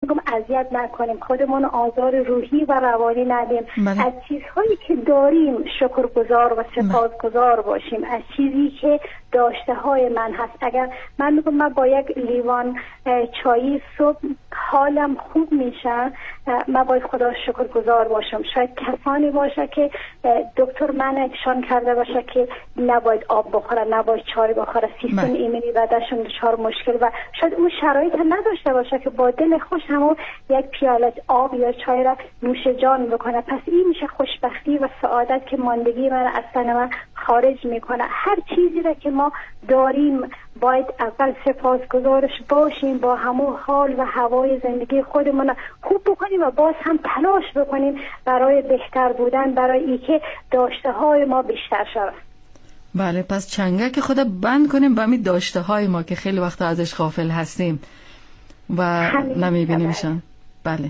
میگم اذیت نکنیم، خودمون آزار روحی و روانی ندیم. از چیزهایی که داریم شکرگزار و سپاسگزار باشیم، از چیزی که داشته های من هست. اگر من میگم من با یک لیوان چای صبح حالم خوب میشه، من باید خدا شکرگزار باشم. شاید کسانی باشه که دکتر من اکشان کرده باشه که نباید آب بخوره، نباید چای بخوره، سیستم ایمنی بدنشون دچار مشکل و شاید اون شرایط نداشته باشه که با دل خوش همون یک پیاله آب یا چای را نوش جان بکنه. پس این میشه خوشبختی و سعادت که ماندگی من از تن من خارج میکنه. هر چیزی را که ما داریم باید اول سپاسگزارش باشیم، با همون حال و هوای زندگی خودمون خوب بکنیم و باز هم تلاش بکنیم برای بهتر بودن، برای اینکه داشته های ما بیشتر شود. بله، پس چنگک خدا بند کنیم با همین داشته های ما که خیلی وقت ازش غافل هستیم و نمیبینیمشان. بله.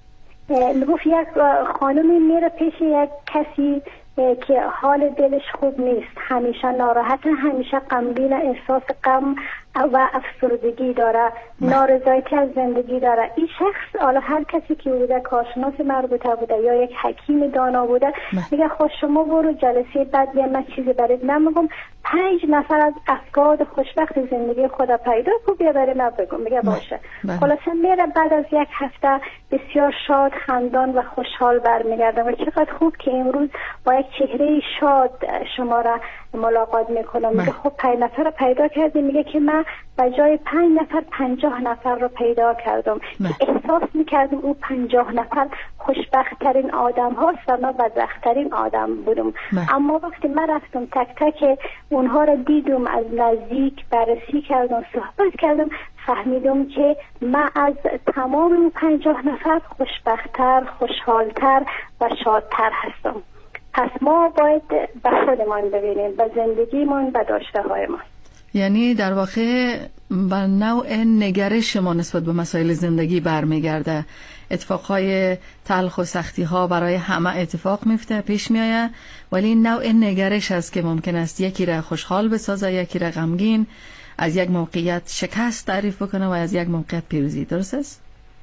گفت یک خانمی میره پیش یک کسی که حال دلش خوب نیست، همیشه ناراحت، همیشه غمگین، احساس غم و افسردگی داره، نارضایتی از زندگی داره. این شخص، حالا هر کسی که بوده، کارشناس مربوطه بوده یا یک حکیم دانا بوده، میگه خب شما برو جلسه بعد من چیزی برید نمیگم، 5 نفر از افراد خوشبخت زندگی خدا پیدا کو بیا برای من بگم. میگه باشه. خلاصه میره، بعد از یک هفته بسیار شاد، خندان و خوشحال برمیگرده و چقدر خوب که امروز با یک چهره شاد شما را ملاقات میکنم. میگه خب 5 نفر رو پیدا کردی؟ میگه که من به جای 5 نفر 50 نفر رو پیدا کردم که احساس میکردم او 50 نفر خوشبخت ترین آدم هاست و من بدبخت ترین آدم بودم. اما وقتی من رفتم تک تک اونها رو دیدم، از نزدیک بررسی کردم، صحبت کردم، فهمیدم که من از تمام اون 50 نفر خوشبخت‌تر، خوشحالتر و شادتر هستم. پس ما باید به خودمان ببینیم، به زندگیمان، به داشته هایمان. یعنی در واقع به نوع نگرش ما نسبت به مسائل زندگی برمیگرده. اتفاقهای تلخ و سختی ها برای همه اتفاق میفته، پیش میآید، ولی نوع نگرش است که ممکن است یکی را خوشحال بسازه، یکی را غمگین، از یک موقعیت شکست تعریف بکنه و از یک موقعیت پیروزی. درست است؟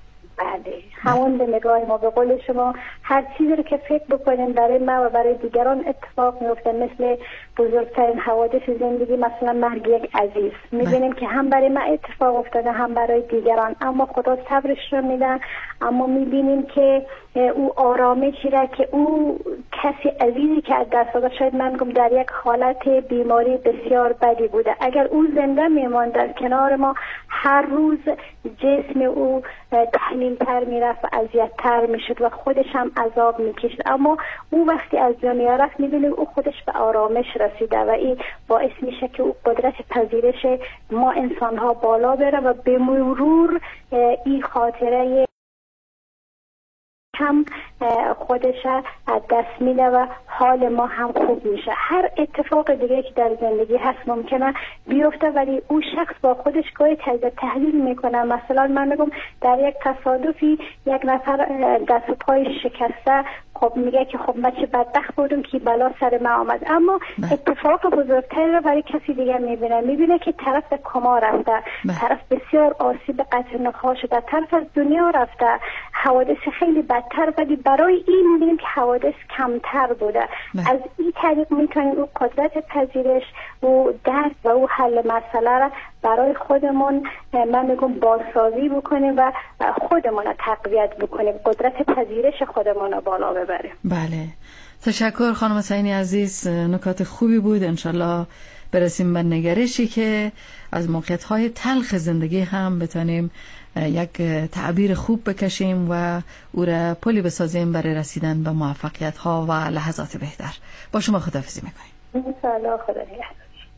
بله، همون به نگاه ما. به قول شما هر چیزی رو که فکر بکنیم برای ما و برای دیگران اتفاق میفته. مثل بزرگترین حوادث زندگی، مثلا مرگ یک عزیز، میبینیم که هم برای ما اتفاق افتاده هم برای دیگران، اما خدا صبرش رو میده. اما میبینیم که او آرامشی را که او کسی عزیزی که از دست داده، شاید من گم در یک حالت بیماری بسیار بدی بوده، اگر او زنده میماند در کنار ما، هر روز جسم او تحلیل‌تر میرفت و اذیت‌تر میشد و خودش هم عذاب میکشید. اما او وقتی از دنیا رفت میبینیم او خودش به آرامش رسیده و این باعث میشه که او قدرت پذیرش ما انسان‌ها بالا بره و به مرور این خاطره هم خودش از دست میده و حال ما هم خوب میشه. هر اتفاق دیگه که در زندگی هست ممکنه بیفته، ولی او شخص با خودش گاهی تحلیل میکنه. مثلا من میگم در یک تصادفی یک نفر دست و پای شکسته، خب میگه که خب من چه بدبخت بودم که بلا سر من آمد. اما اتفاق بزرگتر رو برای کسی دیگه میبینه که طرف به کما رفته، طرف بسیار آسیب قطع نخواه شده، طرف از دنیا رفته، حوادث خیلی بدتر، ولی برای این میبینیم که حوادث کمتر بوده. از این طریق میتونیم او قدرت پذیرش و درک و او حل مسئله را برای خودمون من میگم بازسازی بکنیم و خودمون رو تقویت بکنیم، قدرت پذیرش خودمون رو بالا ببریم. بله، تشکر خانم حسینی عزیز، نکات خوبی بود. انشالله برسیم به نگرشی که از موقعیت‌های تلخ زندگی هم بتونیم یک تعبیر خوب بکشیم و او را پلی بسازیم برای رسیدن به موفقیت‌ها و لحظات بهتر. با شما خداحافظی می‌کنیم. انشالله. خدا نگهدار.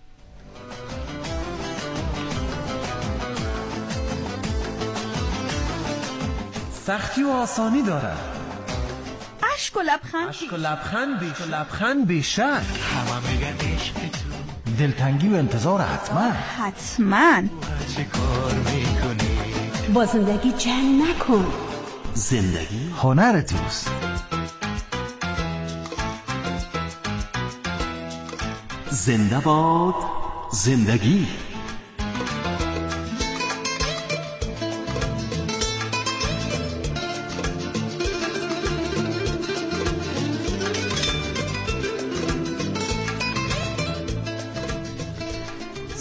سختی و آسانی دارد، عشق و لبخند بیشک، همه میگن عشق تو، دلتنگی و انتظار حتما چه کار میکنی؟ با زندگی جنگ نکن، زندگی هنر توست. زنده باد زندگی.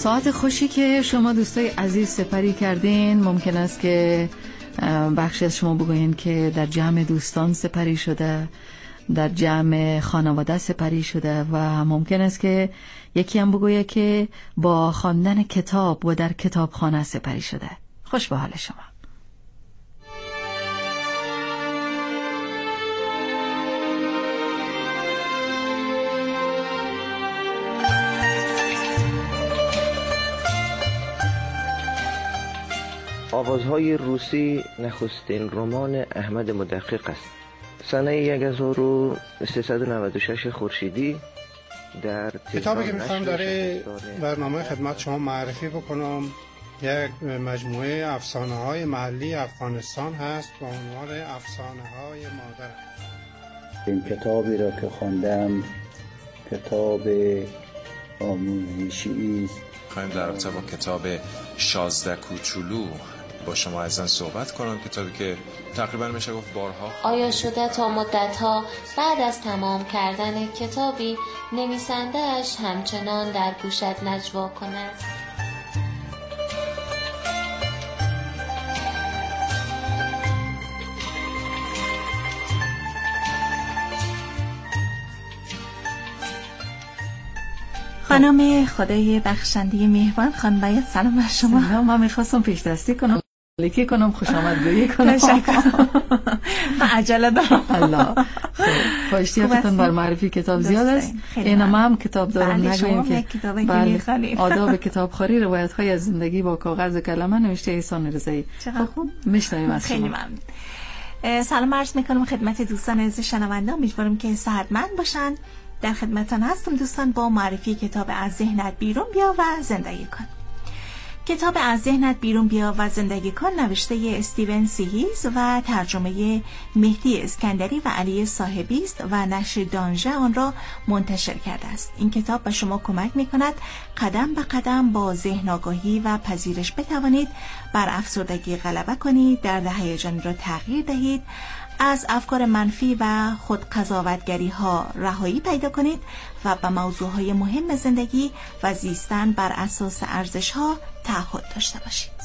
ساعت خوشی که شما دوستای عزیز سپری کردین، ممکن است که بخشی از شما بگوین که در جمع دوستان سپری شده، در جمع خانواده سپری شده و ممکن است که یکی هم بگویه که با خواندن کتاب و در کتابخانه سپری شده. خوش به حال شما. آوازهای روسی نخستین رمان احمد مدقق است. سنه 1396 خورشیدی در کتابی که میخوام در برنامه خدمت شما معرفی بکنم یک مجموعه افسانه های محلی افغانستان هست با عنوان افسانه های مادر. این کتابی را که خواندم کتاب آموزشی است. خواهیم در رابطه با کتاب 16 کوچولو با شما عزیزان صحبت کنم، کتابی که تقریبا میشه گفت بارها آیا شده تا مدتها بعد از تمام کردن کتابی نویسنده‌اش همچنان در گوشت نجوا کند؟ خانم خدای بخشنده مهربان، خانم باید سلام بر شما. سلام، من میخواستم پیش دستی کنم، لیکی کنم، خوش آمد گویی کنم. من عجله دارم. الله خب اشتیاقتون بر معرفی کتاب زیاد است. اینم هم کتاب دارم، نگویم که بله آداب کتابخوانی، روایت های از زندگی با کاغذ و کلمه، نوشته احسان رضایی. چقدر خوب. میشنویم از شما. خیلی ممنون. سلام عرض میکنم خدمت دوستان عزیز شنونده، امیدوارم که صحتمند باشن. در خدمتتان هستم دوستان با معرفی کتاب از ذهنت بیرون بیا و زندگی کن. کتاب از ذهنت بیرون بیا و زندگی کن نوشته استیون سیهیز و ترجمه مهدی اسکندری و علی صاحبی است و نشر دانژه آن را منتشر کرده است. این کتاب به شما کمک می‌کند قدم به قدم با ذهن آگاهی و پذیرش بتوانید بر افسردگی غلبه کنید، درد هیجانی را تغییر دهید، از افکار منفی و خودقضاوتگری ها رهایی پیدا کنید و به موضوعهای مهم زندگی و زیستن بر اساس ارزش ها تعهد داشته باشید.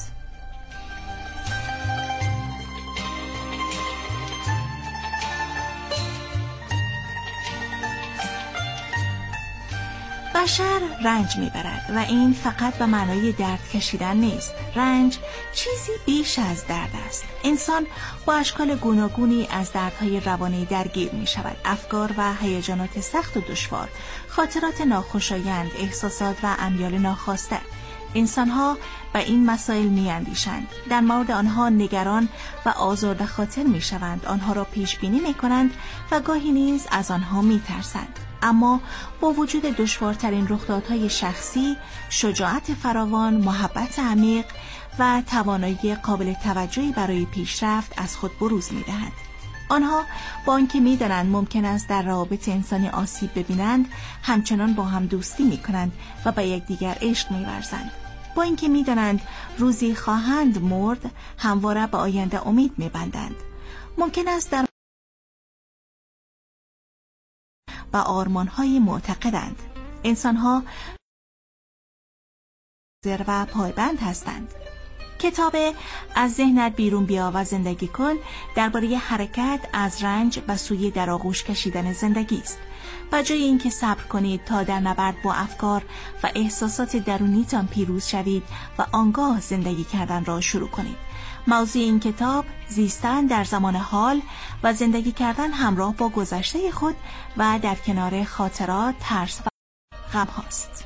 بشر رنج میبرد و این فقط به معنای درد کشیدن نیست. رنج چیزی بیش از درد است. انسان با اشکال گوناگونی از دردهای روانی درگیر می شود. افکار و هیجانات سخت و دشوار، خاطرات ناخوشایند، احساسات و امیال ناخواسته. انسانها به این مسائل می اندیشند. در مورد آنها نگران و آزرده خاطر می شوند. آنها را پیش بینی می کنند و گاهی نیز از آنها می ترسند. اما با وجود دشوارترین رخدادهای شخصی، شجاعت فراوان، محبت عمیق و توانایی قابل توجهی برای پیشرفت از خود بروز می‌دهند. آنها با آنکه می‌دانند ممکن است در روابط انسانی آسیب ببینند، همچنان با هم دوستی می‌کنند و به یکدیگر عشق می‌ورزند. با اینکه می‌دانند روزی خواهند مرد، همواره به آینده امید می‌بندند. ممکن است در و آرمان‌های معتقدند. انسان‌ها و پایبند هستند. کتاب از ذهنت بیرون بیا و زندگی کن درباره حرکت از رنج به سوی در آغوش کشیدن زندگی است. و جای اینکه صبر کنید تا در نبرد با افکار و احساسات درونیتان پیروز شوید و آنگاه زندگی کردن را شروع کنید. موضوع این کتاب زیستن در زمان حال و زندگی کردن همراه با گذشته خود و در کنار خاطرات، ترس و غم هاست.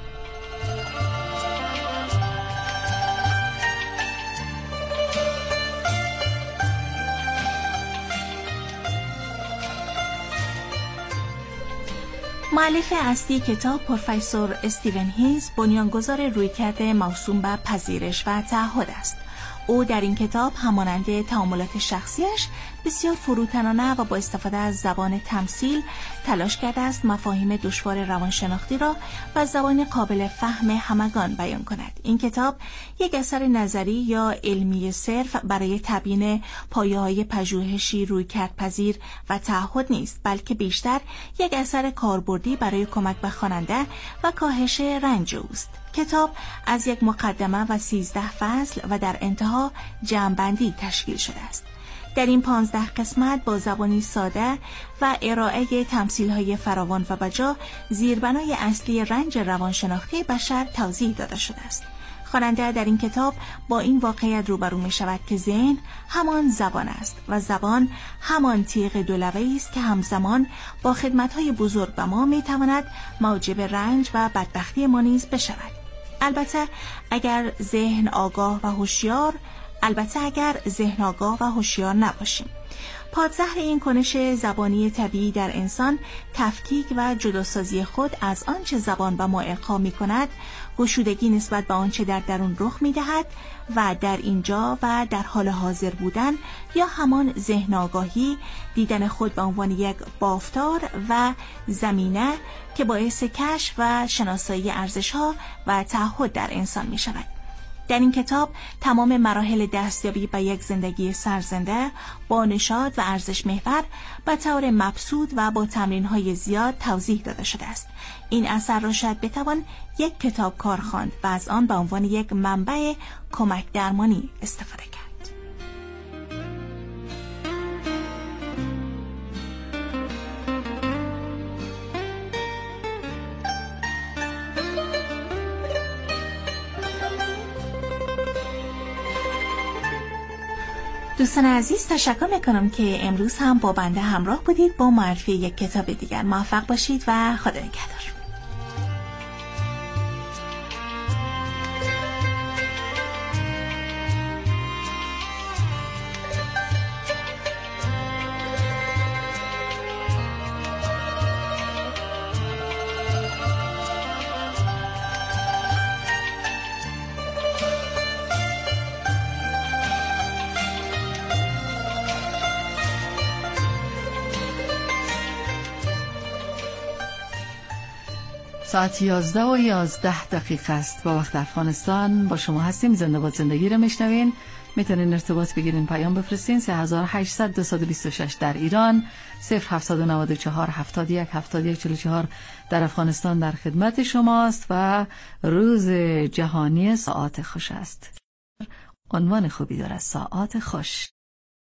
مؤلف اصلی کتاب پروفسور استیون هیز بنیانگذار رویکرد موسوم به پذیرش و تعهد است. او در این کتاب همانند تعاملات شخصیش بسیار فروتنانه و با استفاده از زبان تمثیل تلاش کرده است مفاهیم دشوار روانشناختی را با زبان قابل فهم همگان بیان کند. این کتاب یک اثر نظری یا علمی صرف برای تبیین پایه‌های پژوهشی رویکردپذیر و تعهد نیست، بلکه بیشتر یک اثر کاربردی برای کمک به خواننده و کاهش رنج اوست. کتاب از یک مقدمه و 13 فصل و در انتها جمع‌بندی تشکیل شده است. در این 15 قسمت با زبانی ساده و ارائه تمثیل‌های فراوان و بجا زیربنای اصلی رنج روانشناختی بشر توضیح داده شده است. خواننده در این کتاب با این واقعیت روبرو می شود که ذهن همان زبان است و زبان همان تیغ دولبه‌ای است که همزمان با خدمت‌های بزرگ به ما می تواند موجب رنج و بدبختی ما نیز بشود. البته اگر ذهن آگاه و هوشیار نباشیم. پادزهر این کنش زبانی طبیعی در انسان تفکیک و جداسازی خود از آنچه زبان به ما القا می کند، گشودگی نسبت به آنچه در درون رخ می دهد و در اینجا و در حال حاضر بودن یا همان ذهن آگاهی، دیدن خود به عنوان یک بافتار و زمینه که باعث کشف و شناسایی ارزش‌ها و تعهد در انسان می شود. در این کتاب تمام مراحل دستیابی به یک زندگی سرزنده با نشاط و ارزش محور به طور مبسوط و با تمرین‌های زیاد توضیح داده شده است. این اثر را شاید بتوان یک کتاب کار خواند و از آن به عنوان یک منبع کمک درمانی استفاده کرد. دوستان عزیز، تشکر میکنم که امروز هم با بنده همراه بودید. با معرفی یک کتاب دیگر موفق باشید و خدا نگهدار. ساعت 11:11 است با وقت افغانستان. با شما هستیم. زنده باد زندگی رو میشنوین. میتونین ارتباط بگیرین، پیام بفرستین. 3800-226 در ایران، 0794-71-7144 در افغانستان در خدمت شماست و روز جهانی ساعات خوش است. عنوان خوبی داره، ساعات خوش.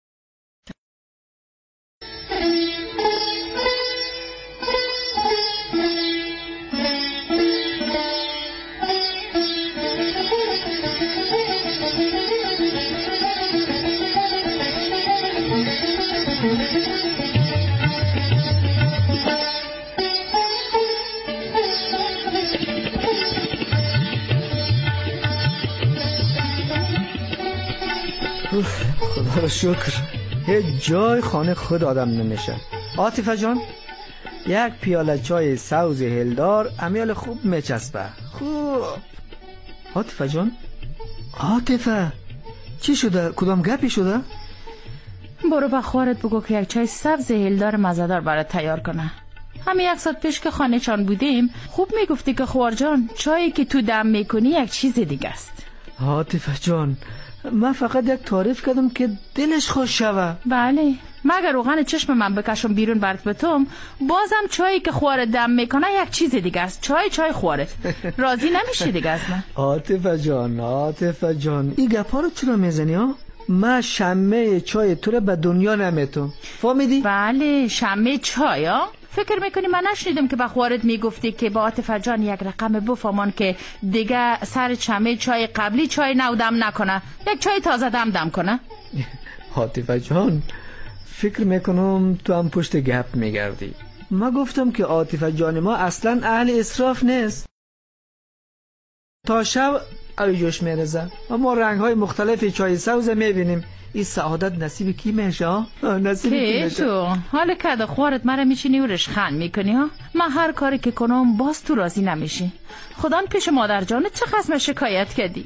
خدا رو شکر هیچ جای خانه خود آدم نمیشه. عاطفه جان، یک پیاله چای سوز هلدار امیال خوب میچسبه. خوب. عاطفه جان، عاطفه چی شده؟ کدام گپی شده؟ برو به خواهرت بگو که یک چای سبز هلدار مزه‌دار برات تیار کنه. همین 1 ساعت پیش که خانه چان بودیم خوب میگفتی که خوار جان چایی که تو دم میکنی یک چیز دیگه است. عاطفه جان، من فقط یک تعریف کردم که دلش خوش شوه. بله، مگر روغن چشم من بکشم بیرون برات بتم، بازم چایی که خواره دم میکنه یک چیز دیگه است. چای خواره. راضی نمیشه دیگه از من. عاطفه جان این گپا رو چرا میزنی ها؟ من شمه چای تو رو به دنیا نمیتم، فهمیدی؟ بله، شمه چای ها؟ فکر میکنی من نشنیدم که به خوارت میگفتی که با عاطفه جان یک رقم بفهمان که دیگه سر چمه چای قبلی چای نو دم نکنه، یک چای تازه دم کنه؟ عاطفه جان، فکر میکنم تو هم پشت گپ میگردی. ما گفتم که عاطفه جان ما اصلا اهل اسراف نیست. تا شب اوی جوش میرزه و ما رنگ های مختلف چای سوز میبینیم. این سعادت نصیب کی میشه؟ نصیب کی میشه؟ تو حالا که خوارت مرا میشینی و رشخند میکنی ها؟ من هر کاری که کنم باز تو راضی نمیشی. خدا پیش مادر جانت چه قسم شکایت کردی؟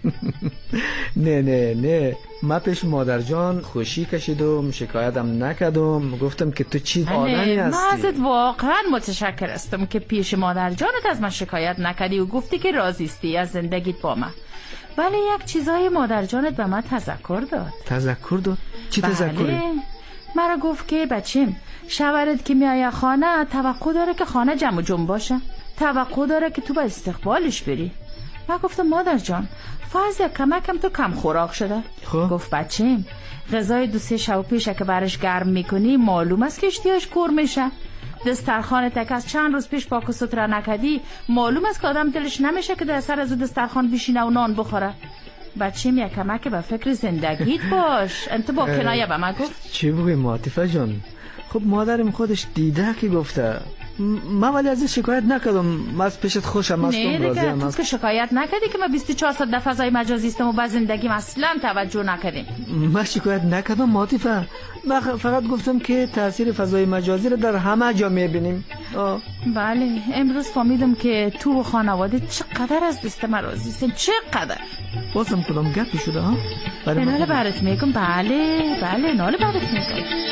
نه من پیش مادر جان خوشی کشیدم، شکایتم نکردم. گفتم که تو چی آدمی هستی. من ازت واقعا متشکر هستم که پیش مادر جانت از من شکایت نکردی و گفتی که راضیستی از زندگیت با من. ولی یک چیزای مادر جانت به من تذکر داد. تذکر داد؟ چی تذکری؟ مرا گفت که بچیم شوهرت که میایه خانه توقع داره که خانه جمع و جمع باشه، توقع داره که تو به استقبالش بری. من گفتم مادر جان فرض کمکم تو کم خوراک شده. گفت بچه‌م غذای 2-3 شب پیش که برش گرم میکنی معلوم است که اشتیاش کور میشه. دسترخوان تک از چند روز پیش پاک و ستره نکردی معلوم است که آدم دلش نمیشه که در سر از دسترخوان بشینه و نان بخوره. بچه‌م یک کمک به فکر زندگیت باش. انت با کنایه به من گفت. چی بگویم عاطفه جان؟ خب مادرم خودش دیده که گفته. من ولی از شکایت نکردم. من از پیشت خوشم هستم، راضیم. تو که شکایت نکردی که من 24 ساعت در فضای مجازی هستم و به زندگیم اصلا توجه نکردیم. من شکایت نکردم عاطفه. من فقط گفتم که تاثیر فضای مجازی رو در همه جا میبینیم. بله امروز فهمیدم که تو و خانواده چقدر از دست من راضی هستین. چقدر بازم کدام گپی شده ها؟ ناله برات میگم. بله ناله برات میگم.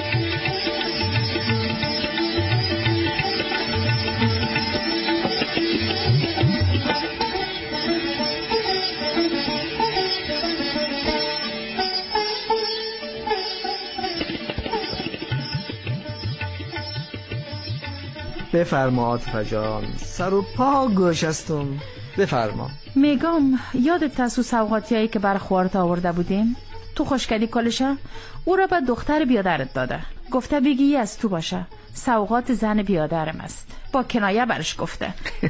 بفرما عاطفه جان، سر و پا گوش هستم. بفرما. میگم یادت تاسو سوغاتیایی که بر خوارت آورده بودیم؟ تو خوشکدی کلشه؟ او را به دختر بیادرت داده. گفته بگی از تو باشه. سوغات زن بیادرم است. با کنایه برش گفته.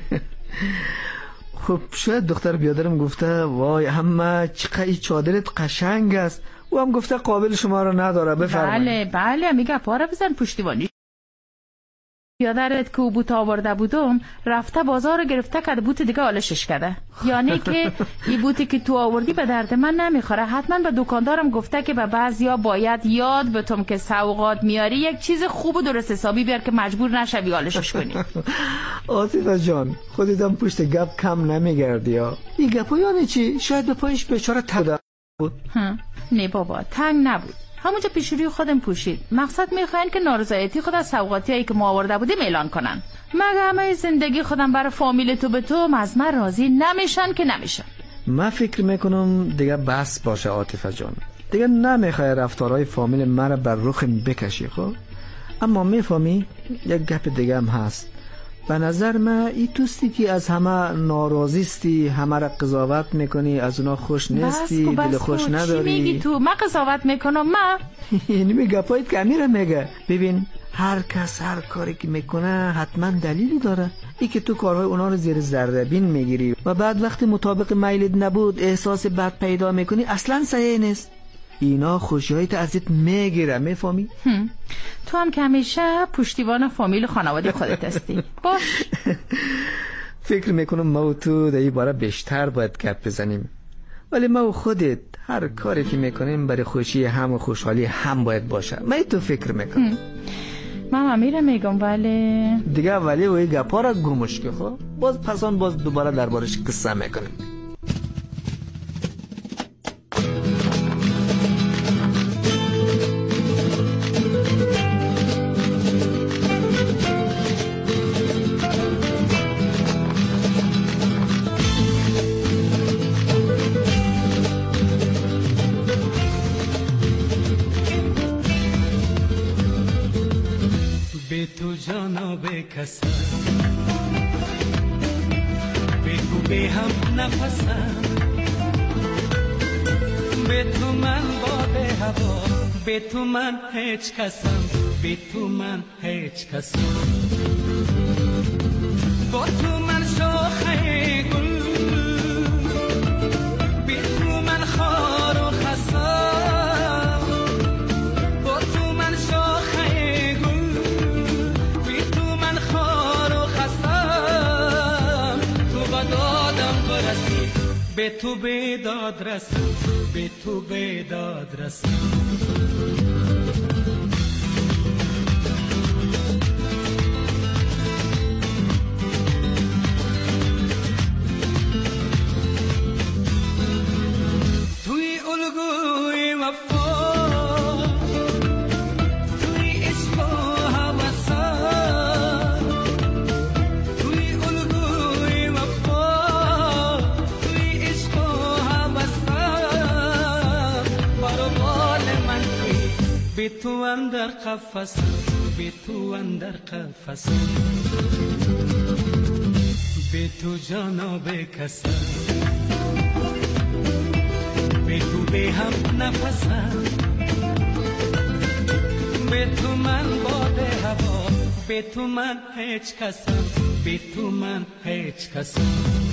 خب شاید دختر بیادرم گفته وای همه چقدر چادرت قشنگ است. او هم گفته قابل شما را نداره. بفرمایید. بله میگه پاره بزن پشتیبانی. بیادرت که بوت آورده بودم رفته بازار گرفته که بوت دیگه آلشش کرده. یعنی که این بوتی که تو آوردی به درد من نمیخوره. حتما به دکاندارم گفته که به بعضیا باید یاد بتم که سوغات میاری یک چیز خوب و درست حسابی بیار که مجبور نشوی آلشش کنی. عاطفه جان خودتم پشت گپ کم نمیگردی ها. این گپا یعنی چی؟ شاید به پایش بیچاره تنگ بود. نه بابا تنگ نبود. همونجا پیشوری خودم پوشید. مقصد میخواین که نارضایتی خود از سوغاتیایی که ما آورده بودیم اعلان کنن. مگه همه زندگی خودم برای فامیل تو به تو از من راضی نمیشن که نمیشن. من فکر میکنم دیگه بس باشه عاطفه جان. دیگه نمیخوای رفتارهای فامیل من بر رخم بکشی. خب اما میفهمی یک گپ دیگه هم هست. به نظر من این توستی که از همه ناراضیستی، همه را قضاوت میکنی، از اونا خوش نیستی، دل خوش نداری. چی میگی تو؟ من قضاوت میکنم؟ من یعنی میگه پایید که امیره میگه. ببین هر کس هر کاری که میکنه حتما دلیلی داره. ای که تو کارهای اونا رو زیر ذره بین میگیری و بعد وقتی مطابق میلت نبود احساس بد پیدا میکنی اصلا صحیح نیست. اینا خوشی‌هایت ازت میگیره. میفهمی؟ تو هم که همیشه پشتیبان فامیل خانواده خودت هستی. باش. فکر میکنم ما و تو در این باره بیشتر باید گپ بزنیم. ولی ما و خودت هر کاری که میکنیم برای خوشی هم و خوشحالی هم باید باشه. من تو فکر میکنم. من امیره میگم ولی دیگه ولی و این گپا را گمش که خب باز دوباره دربارش قصه میکنیم. تو جانا به کسم بگو به هم نفسم به تو من باد هوا به تو من هیچ کسم به تو من هیچ کسم با تو من شاخه گل به تو من خار و خسم با تو من شاخه گل به تو من خار و خسم تو بدادم برسی به تو بیداد رسم به تو بیداد رسم به تو اندر قفس به تو اندر قفس به تو جانا بکسم، به تو به هم نفسم، به تو من باد هوا، به تو من هیچ کسم، به تو من هیچ کسم.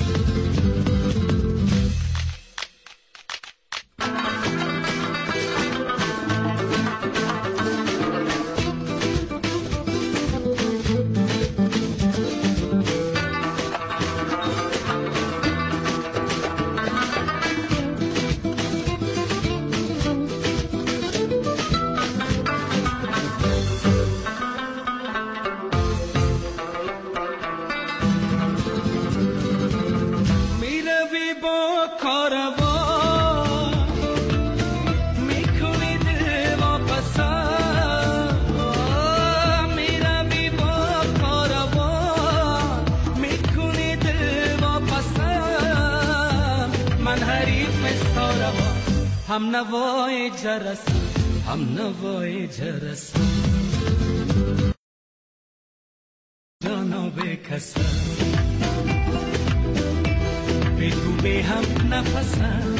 هم نوای جرس، هم نوای جرس، جانا بکسم، به تو به هم نفسم،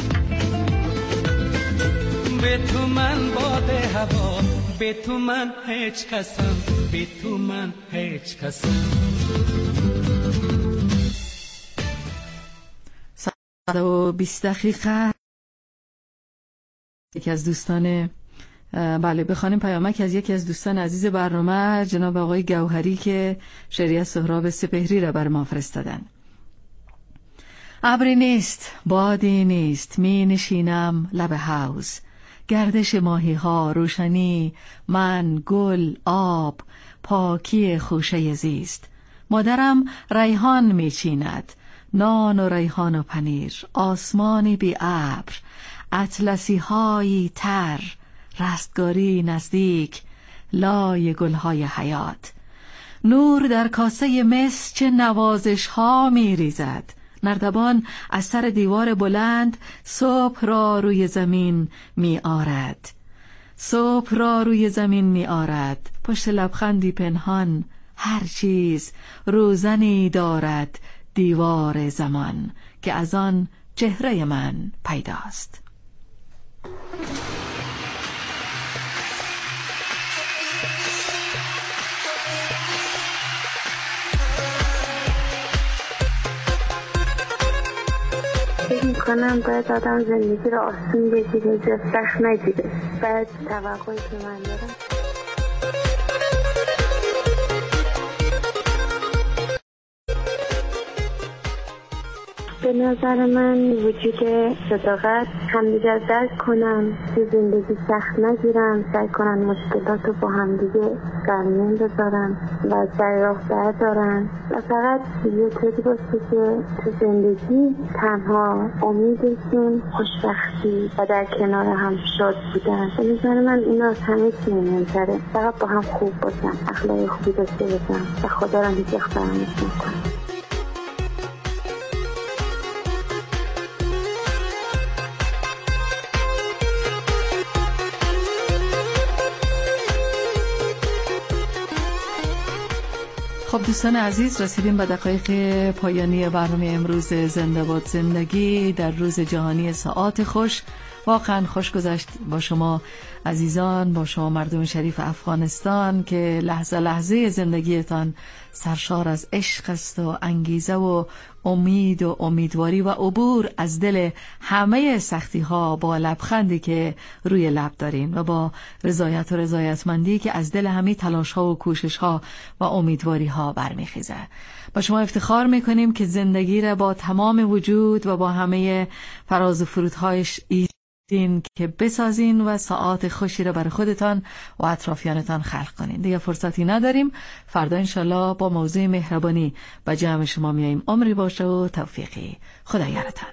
به تو من باد هوا، به تو من هیچ کسم، به تو من هیچ کسم. 20 دقیقه یکی از دوستان بله بخوانیم پیامک از یکی از دوستان عزیز برنامه جناب آقای گوهری که شعری سهراب سپهری را بر ما فرستادن. ابری نیست، بادی نیست، می نشینم لب حوض، گردش ماهی ها، روشنی، من، گل، آب، پاکی خوشه زیست. مادرم ریحان می چیند، نان و ریحان و پنیر، آسمانی بی ابر، اطلسی هایی تر، رستگاری نزدیک، لای گلهای حیات. نور در کاسه مس چه نوازش ها می ریزد. نردبان از سر دیوار بلند صبح را روی زمین می آرد. صبح را روی زمین می آرد. پشت لبخندی پنهان هر چیز روزنی دارد. دیوار زمان که از آن چهره من پیداست. فکر میکنم باید آدم زندگی رو آسون بگیره، زیاد سخت نگیره. باید توقعی که من دارم به نظر من وجود صداقت، همدیگر درک کنن، که زندگی سخت نگیرن، سعی کنن مشکلات رو با همدیگه در میون بذارن و سر راه بردارن و فقط یه طوری باشه که تو زندگی تنها امیدشون خوشبختی و در کنار هم شاد بودن. به نظر من اینا از همه چی مهمتره. فقط با هم خوب باشن، اخلاق خوبی داشته باشن و خدا رو هیچ وقت فراموش نکنن. خب دوستان عزیز، رسیدیم به دقایق پایانی برنامه امروز زنده باد زندگی در روز جهانی ساعات خوش. واقعا خوش گذشت با شما عزیزان، با شما مردم شریف افغانستان که لحظه لحظه زندگیتان سرشار از عشق است و انگیزه و امید و امیدواری و عبور از دل همه سختی ها با لبخندی که روی لب دارین و با رضایت و رضایتمندی که از دل همه تلاش ها و کوشش ها و امیدواری ها برمیخیزه. با شما افتخار میکنیم که زندگی را با تمام وجود و با همه فراز و فرودهایش که بسازین و ساعات خوشی را برای خودتان و اطرافیانتان خلق کنین. دیگه فرصتی نداریم. فردا انشالله با موضوع مهربانی به جمع شما میاییم. عمری باشه و توفیقی. خدا یارتان.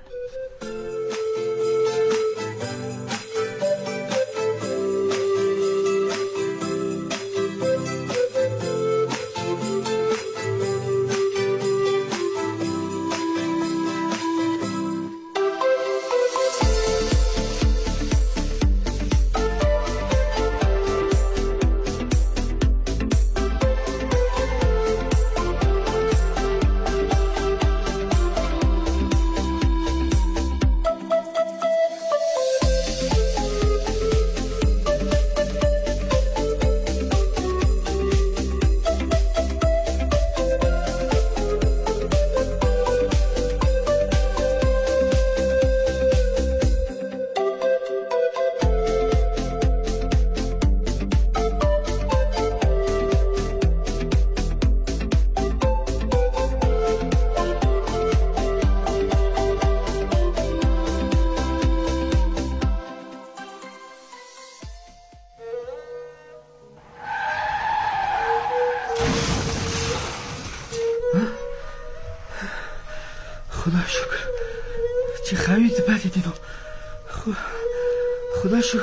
خدا شکر. چه خرید بدی دیدم. خدا شکر.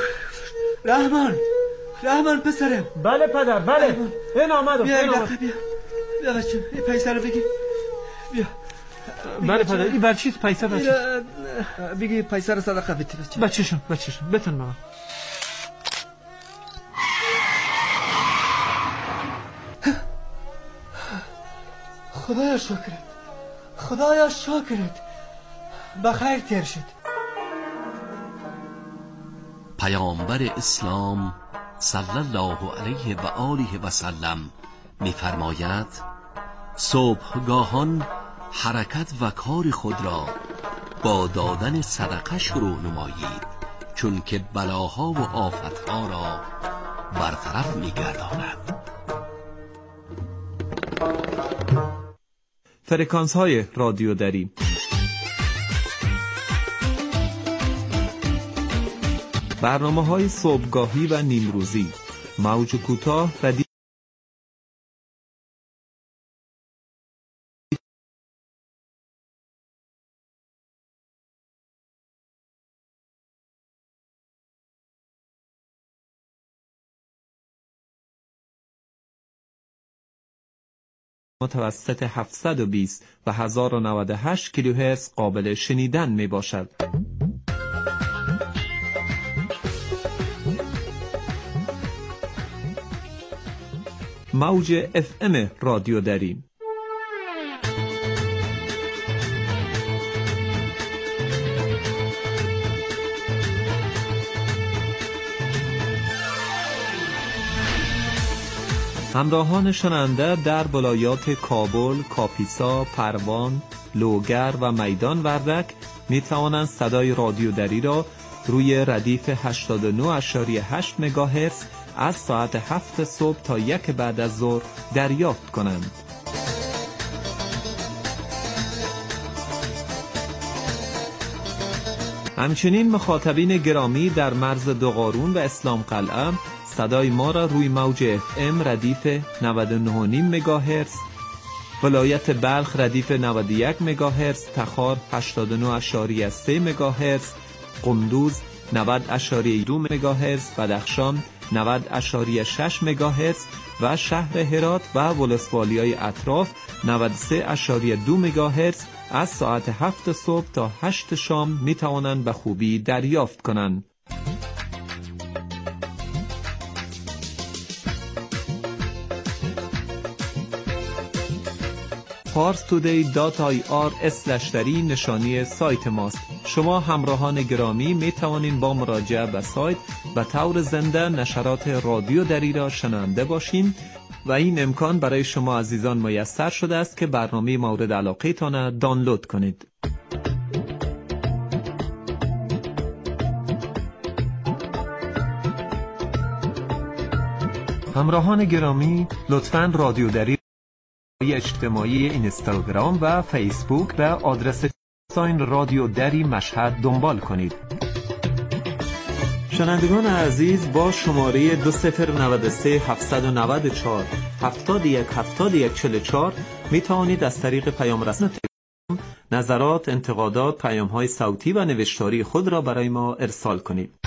رحمان پسرم. بله پدر بله. این آمدم. بیا بچه این پیسه رو بگی. بیا. بله پدر این بر چیز پیسه بچه؟ بگی پیسه رو صدقه بدی بچه. بچه‌شون بتون بابا. خدایا شکرت. بخیر تیر شد. پیامبر اسلام صلی الله علیه و آله و سلم می‌فرماید صبحگاهان حرکت و کار خود را با دادن صدقه شروع نمایید، چون که بلاها و آفتها را برطرف می‌گرداند. فرکانس های رادیو دری. برنامه های صبحگاهی و نیمروزی، موج کوتاه و متوسط 720 و 1098 کیلوهرتز قابل شنیدن می باشد. موج FM رادیو دری. همراهان شنونده در ولایات کابل، کاپیسا، پروان، لوگر و میدان وردک می توانند صدای رادیو دری را روی ردیف 89.8 مگاهرتز از ساعت 7 صبح تا 1 بعد از ظهر دریافت کنند. همچنین مخاطبین گرامی در مرز دوقارون و اسلام قلعه صدای ما را روی موج FM ردیف 99.5 مگاهرتز، ولایت بلخ ردیف 91 مگاهرتز، تخار 89.3 مگاهرتز، قندوز 90.2 مگاهرتز، بدخشان 90.6 مگاهرتز و شهر هرات و ولسوالیای اطراف 93.2 مگاهرتز از ساعت 7 صبح تا 8 شام می توانند به خوبی دریافت کنند. parstoday.ir/dari نشانی سایت ماست. شما همراهان گرامی می توانید با مراجعه به سایت و طور زنده نشرات رادیو دری را شنونده باشین و این امکان برای شما عزیزان میسر شده است که برنامه مورد علاقه تان دانلود کنید. همراهان گرامی لطفاً رادیو دری اجتماعی اینستاگرام و فیسبوک به آدرس رادیو دری مشهد دنبال کنید. شنوندگان عزیز، با شماره 2093 794 71 71 44 می توانید از طریق پیام رسان تلگرام نظرات، انتقادات، پیام‌های صوتی و نوشتاری خود را برای ما ارسال کنید.